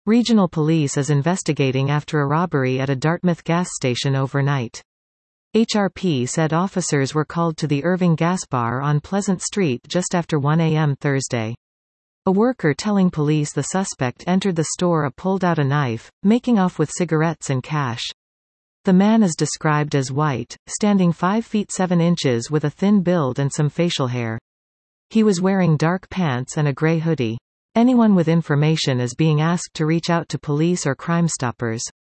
Regional police is investigating after a robbery at a Dartmouth gas station overnight. HRP said officers were called to the Irving Gas Bar on Pleasant Street just after 1 a.m. Thursday. A worker telling police the suspect entered the store pulled out a knife, making off with cigarettes and cash. The man is described as white, standing 5 feet 7 inches with a thin build and some facial hair. He was wearing dark pants and a gray hoodie. Anyone with information is being asked to reach out to police or Crime Stoppers.